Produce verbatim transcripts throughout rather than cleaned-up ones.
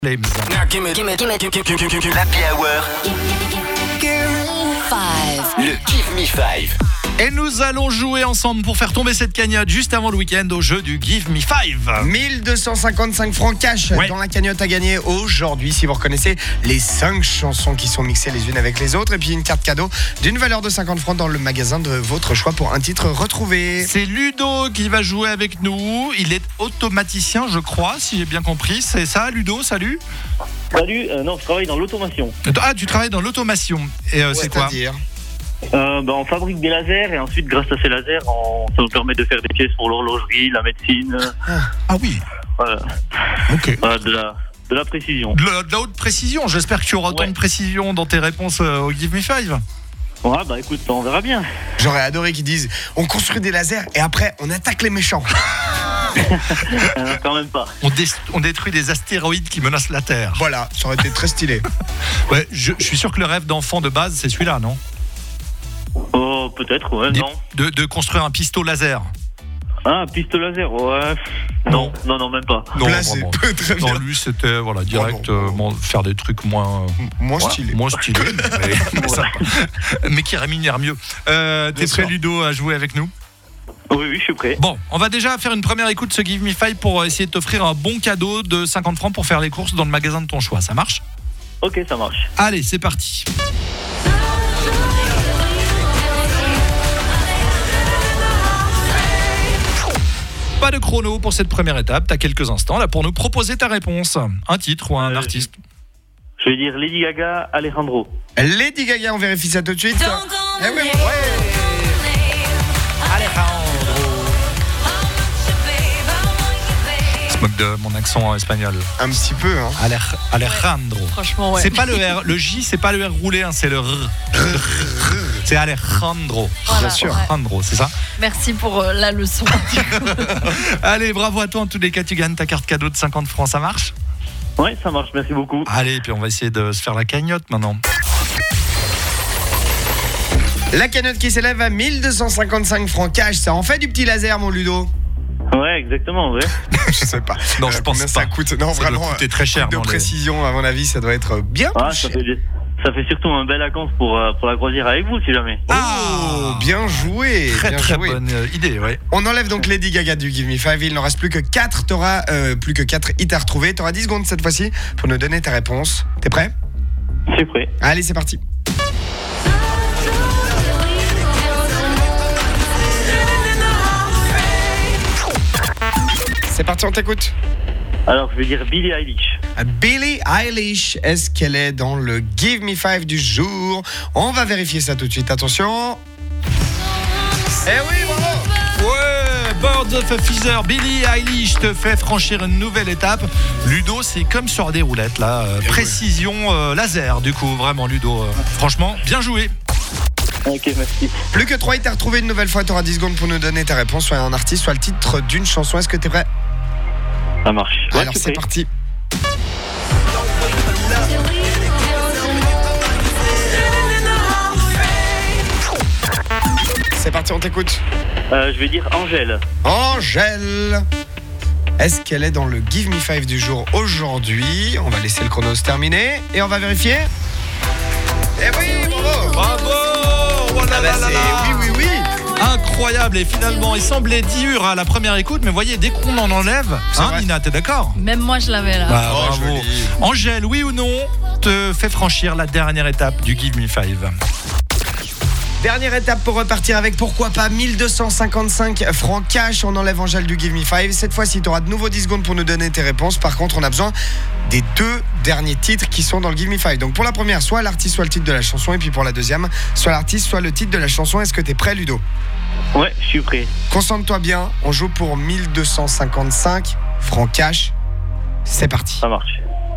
Flames. L'Happy Hour. Le Give Me Five. Et nous allons jouer ensemble pour faire tomber cette cagnotte juste avant le week-end au jeu du Give Me Five. mille deux cent cinquante-cinq francs cash Ouais. dans la cagnotte à gagner aujourd'hui si vous reconnaissez les cinq chansons qui sont mixées les unes avec les autres. Et puis une carte cadeau d'une valeur de cinquante francs dans le magasin de votre choix pour un titre retrouvé. C'est Ludo qui va jouer avec nous. Il est automaticien, je crois, si j'ai bien compris. C'est ça, Ludo, salut. Salut, euh, non, je travaille dans l'automation. Ah, tu travailles dans l'automation. Et euh, c'est quoi? C'est-à-dire Euh, ben, on fabrique des lasers et ensuite, grâce à ces lasers, on, ça nous permet de faire des pièces pour l'horlogerie, la médecine, Ah oui, voilà, ok. voilà, de, la, de la précision. De la, de la haute précision. J'espère que tu auras autant Ouais. de précision dans tes réponses euh, au Give Me Five. Ouais, bah écoute, on verra bien. J'aurais adoré qu'ils disent on construit des lasers et après on attaque les méchants. Euh, quand même pas. On, dé- on détruit des astéroïdes qui menacent la Terre. Voilà, ça aurait été très stylé. Ouais, je, je suis sûr que le rêve d'enfant de base, c'est celui-là, non? Oh, peut-être, ouais, Des- non. de, de construire un pistolet laser. Ah, piste laser, ouais. Non, non, non, même pas. Non, Là c'est vraiment. peu très bien. Non, lui, c'était voilà, direct Oh, non, non, euh, bon, faire des trucs moins, Moins ouais, stylé. moins stylés, mais, mais sympa. Mais qui rémunèrent mieux. Euh, T'es Bien prêt, sûr. Ludo, à jouer avec nous? Oui, oui, je suis prêt. Bon, on va déjà faire une première écoute de ce Give Me Five pour essayer de t'offrir un bon cadeau de cinquante francs pour faire les courses dans le magasin de ton choix. Ça marche? Ok, ça marche. Allez, c'est parti. Pas de chrono pour cette première étape. T'as quelques instants là pour nous proposer ta réponse. Un titre ou un Euh, artiste. Je vais dire Lady Gaga, Alejandro. Lady Gaga, on vérifie ça tout de suite. Eh oui, ouais. Je se moque de mon accent espagnol. Un petit peu, hein. Alej- Alejandro. Franchement, ouais. C'est pas le R, le J, c'est pas le R roulé, hein, c'est le R. C'est Alejandro. Voilà, Bien sûr, ouais. Alejandro, c'est ça. Merci pour euh, la leçon. Allez, bravo à toi. En tous les cas, tu gagnes ta carte cadeau de cinquante francs. Ça marche? Ouais, ça marche, merci beaucoup. Allez, puis on va essayer de se faire la cagnotte maintenant. La cagnotte qui s'élève à mille deux cent cinquante-cinq francs cash, ça en fait du petit laser mon Ludo. Ouais, exactement, ouais. Je sais pas. Non, je pense combien pas. ça coûte. Non, Ça doit vraiment. coûter très cher, De non, les- précision, à mon avis, ça doit être bien Ah, plus ça cher. fait, ça fait surtout un bel account pour, euh, pour la croisière avec vous, si jamais. Oh, bien joué. Très bien très joué. bonne euh, idée, ouais. On enlève donc Lady Gaga du Give Me Five. Il n'en reste plus que quatre. T'auras euh, plus que quatre hits à retrouver. T'auras dix secondes cette fois-ci pour nous donner ta réponse. T'es prêt? C'est prêt. Allez, c'est parti. C'est parti, on t'écoute. Alors, je vais dire Billie Eilish. Billie Eilish, est-ce qu'elle est dans le Give Me Five du jour? On va vérifier ça tout de suite. Attention. Eh oui, bravo. Ouais, Birds of a Feather, Billie Eilish te fait franchir une nouvelle étape. Ludo, c'est comme sur des roulettes là, euh, précision euh, laser du coup, vraiment Ludo. euh, franchement, bien joué. Ok, merci. Plus que trois hits à retrouver une nouvelle fois. T'auras dix secondes pour nous donner ta réponse, soit un artiste, soit le titre d'une chanson. Est-ce que t'es prêt? Ça marche. Ouais, Alors je suis c'est prêt. parti. C'est parti, on t'écoute. Euh, je vais dire Angèle. Angèle. Est-ce qu'elle est dans le Give Me Five du jour aujourd'hui? On va laisser le chrono se terminer et on va vérifier. Eh oui, bravo. Bravo. Oh là Ah bah là là c'est- là. oui, oui, oui. Incroyable, et finalement il semblait dur à la première écoute, mais voyez, dès qu'on en enlève, C'est hein, vrai. Nina, t'es d'accord? Même moi, je l'avais là. Bah, Oh, bravo. joli. Angèle, oui ou non, te fait franchir la dernière étape du Give Me Five. Dernière étape pour repartir avec pourquoi pas mille deux cent cinquante-cinq francs cash. On enlève Angèle du Give Me Five. Cette fois-ci, tu auras de nouveau dix secondes pour nous donner tes réponses. Par contre, on a besoin des deux derniers titres qui sont dans le Give Me Five. Donc pour la première, soit l'artiste, soit le titre de la chanson. Et puis pour la deuxième, soit l'artiste, soit le titre de la chanson. Est-ce que t'es prêt, Ludo? Ouais, je suis prêt. Concentre-toi bien. On joue pour mille deux cent cinquante-cinq francs cash. C'est parti. Ça marche.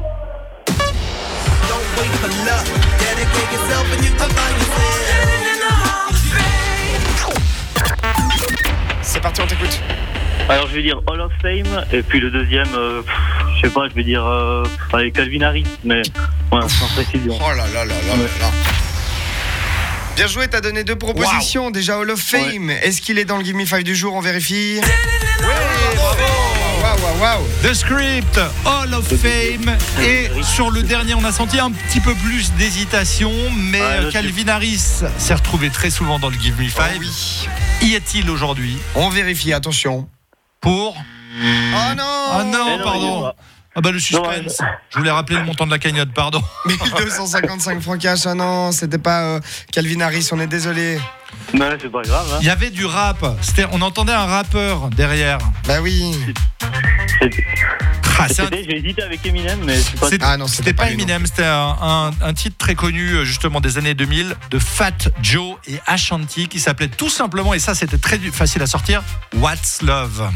C'est parti, on t'écoute. Alors, je vais dire Hall of Fame. Et puis le deuxième, euh, pff, je sais pas, je vais dire euh, pff, allez, Calvin Harris. Mais ouais, sans précision. Oh là là là là Ouais. là. Bien joué, t'as donné deux propositions. Déjà Hall of Fame. Est-ce qu'il est dans le Give Me Five du jour? On vérifie. Oui, bravo, waouh, waouh, waouh. The Script, Hall of Fame. Et sur le dernier, on a senti un petit peu plus d'hésitation, mais Ouais, là, Calvin Harris s'est retrouvé très souvent dans le Give Me Oh Five. oui. Y est-il aujourd'hui On vérifie, attention. pour... Oh non. Oh non, Eh non, il est pardon. pas. Ah bah le suspense. Je voulais rappeler le montant de la cagnotte, pardon. mille deux cent cinquante-cinq francs cash. Ah non, c'était pas euh, Calvin Harris, on est désolé. Non, c'est pas grave. Hein. Il y avait du rap. C'était, on entendait un rappeur derrière. Bah oui. C'était- Ah, c'est un- c'était- J'ai hésité avec Eminem, mais c'est pas. c'est- Ah non, c'était pas lui, non. Eminem, c'était un, un- un titre très connu justement des années deux mille de Fat Joe et Ashanti qui s'appelait tout simplement, et ça c'était très du- facile à sortir, What's Love.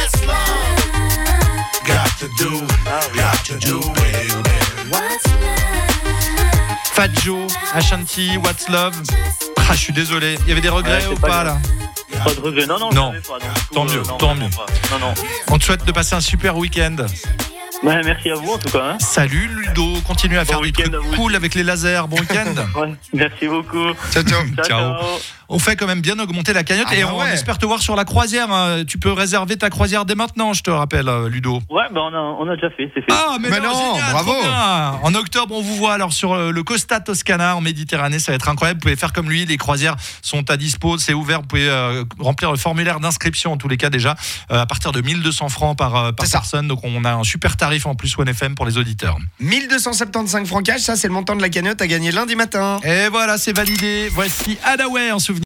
Fat Joe, Ashanti, What's Love. Ah, je suis désolé. Il y avait des regrets Ouais, c'est ou pas pas grave. là? Pas de regret. Non, non, Non. je savais pas, donc, du coup, Tant euh, mieux, non, tant vraiment mieux. pas. Non, non. On te souhaite de passer un super week-end. Ouais, merci à vous en tout cas. Hein. Salut Ludo, continue à Bon faire des week-end trucs à vous cool aussi. avec les lasers. Bon week-end. Ouais, merci beaucoup. Ciao, ciao. Ciao, Ciao. ciao. On fait quand même bien augmenter la cagnotte Ah et bah on ouais. espère te voir sur la croisière. hein. Tu peux réserver ta croisière dès maintenant, je te rappelle, euh, Ludo. Ouais, bah on a, on a déjà fait, c'est fait. Ah, mais non, génial, bravo. trop bien. En octobre, on vous voit alors sur euh, le Costa Toscana en Méditerranée. Ça va être incroyable. Vous pouvez faire comme lui. Les croisières sont à dispo. C'est ouvert. Vous pouvez euh, remplir le formulaire d'inscription en tous les cas déjà euh, à partir de mille deux cents francs par, euh, par C'est ça. personne. Donc on a un super tarif en plus One F M pour les auditeurs. mille deux cent soixante-quinze francs cash, ça c'est le montant de la cagnotte à gagner lundi matin. Et voilà, c'est validé. Voici Hadaway en souvenir.